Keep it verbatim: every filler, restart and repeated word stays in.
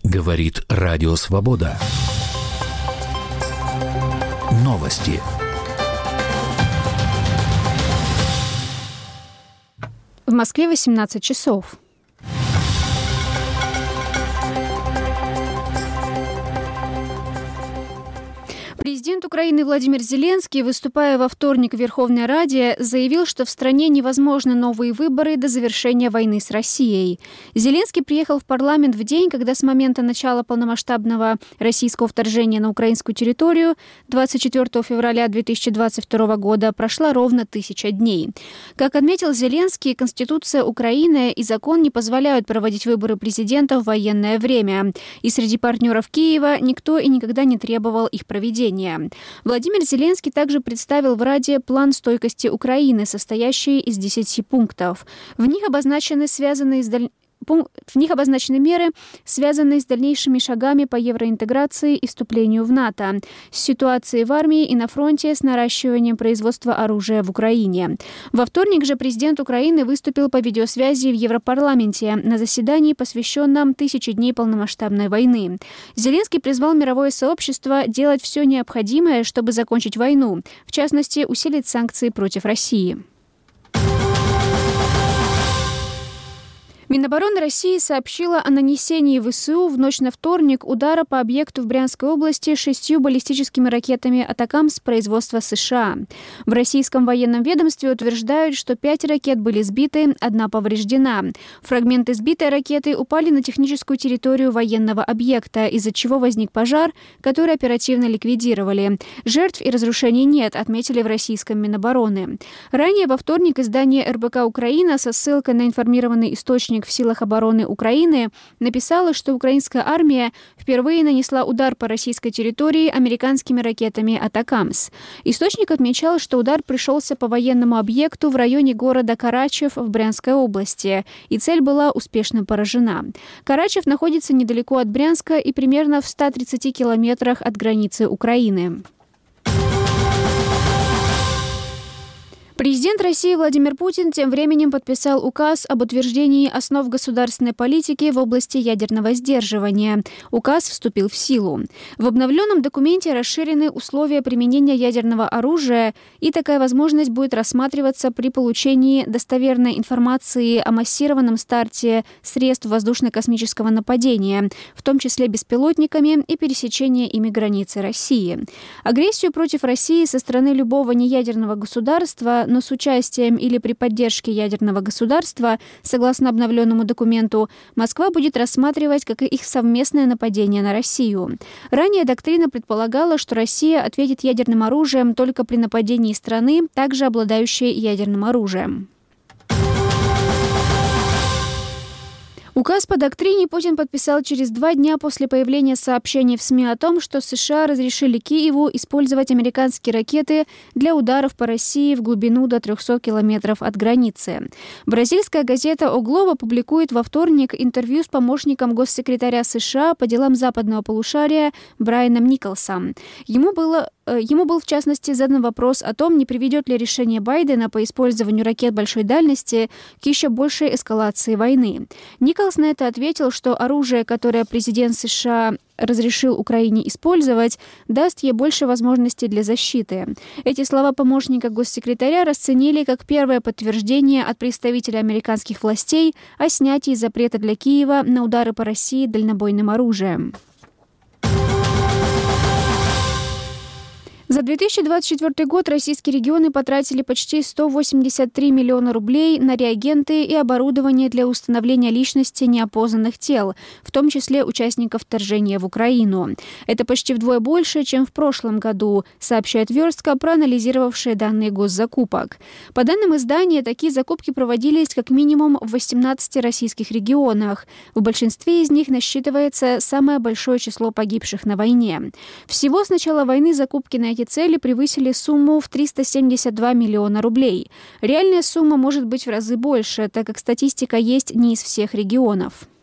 Говорит Радио Свобода. Новости. В Москве восемнадцать часов. Президент Украины Владимир Зеленский, выступая во вторник в Верховной Раде, заявил, что в стране невозможны новые выборы до завершения войны с Россией. Зеленский приехал в парламент в день, когда с момента начала полномасштабного российского вторжения на украинскую территорию двадцать четвёртого февраля две тысячи двадцать второго года прошла ровно тысяча дней. Как отметил Зеленский, Конституция Украины и закон не позволяют проводить выборы президента в военное время. И среди партнеров Киева никто и никогда не требовал их проведения. Владимир Зеленский также представил в Раде план стойкости Украины, состоящий из десяти пунктов. В них обозначены связанные с даль... В них обозначены меры, связанные с дальнейшими шагами по евроинтеграции и вступлению в НАТО, с ситуацией в армии и на фронте, с наращиванием производства оружия в Украине. Во вторник же президент Украины выступил по видеосвязи в Европарламенте на заседании, посвященном тысяче дней полномасштабной войны. Зеленский призвал мировое сообщество делать все необходимое, чтобы закончить войну, в частности, усилить санкции против России. Минобороны России сообщила о нанесении ВСУ в ночь на вторник удара по объекту в Брянской области шестью баллистическими ракетами «Атакамс» производства США. В российском военном ведомстве утверждают, что пять ракет были сбиты, одна повреждена. Фрагменты сбитой ракеты упали на техническую территорию военного объекта, из-за чего возник пожар, который оперативно ликвидировали. Жертв и разрушений нет, отметили в российском Минобороны. Ранее во вторник издание эр бэ ка «Украина» со ссылкой на информированный источник в силах обороны Украины написала, что украинская армия впервые нанесла удар по российской территории американскими ракетами «Атакамс». Источник отмечал, что удар пришелся по военному объекту в районе города Карачев в Брянской области, и цель была успешно поражена. Карачев находится недалеко от Брянска и примерно в ста тридцати километрах от границы Украины. Президент России Владимир Путин тем временем подписал указ об утверждении основ государственной политики в области ядерного сдерживания. Указ вступил в силу. В обновленном документе расширены условия применения ядерного оружия, и такая возможность будет рассматриваться при получении достоверной информации о массированном старте средств воздушно-космического нападения, в том числе беспилотниками, и пересечения ими границы России. Агрессию против России со стороны любого неядерного государства, но с участием или при поддержке ядерного государства, согласно обновленному документу, Москва будет рассматривать как их совместное нападение на Россию. Ранее доктрина предполагала, что Россия ответит ядерным оружием только при нападении страны, также обладающей ядерным оружием. Указ по доктрине Путин подписал через два дня после появления сообщений в СМИ о том, что США разрешили Киеву использовать американские ракеты для ударов по России в глубину до трехсот километров от границы. Бразильская газета «О Глобо» публикует во вторник интервью с помощником госсекретаря США по делам западного полушария Брайаном Николсом. Ему было Ему был, в частности, задан вопрос о том, не приведет ли решение Байдена по использованию ракет большой дальности к еще большей эскалации войны. Николс на это ответил, что оружие, которое президент США разрешил Украине использовать, даст ей больше возможностей для защиты. Эти слова помощника госсекретаря расценили как первое подтверждение от представителя американских властей о снятии запрета для Киева на удары по России дальнобойным оружием. За две тысячи двадцать четвёртый год российские регионы потратили почти сто восемьдесят три миллиона рублей на реагенты и оборудование для установления личности неопознанных тел, в том числе участников вторжения в Украину. Это почти вдвое больше, чем в прошлом году, сообщает Верстка, проанализировавшая данные госзакупок. По данным издания, такие закупки проводились как минимум в восемнадцати российских регионах. В большинстве из них насчитывается самое большое число погибших на войне. Всего с начала войны закупки на эти цели превысили сумму в триста семьдесят два миллиона рублей. Реальная сумма может быть в разы больше, так как статистика есть не из всех регионов.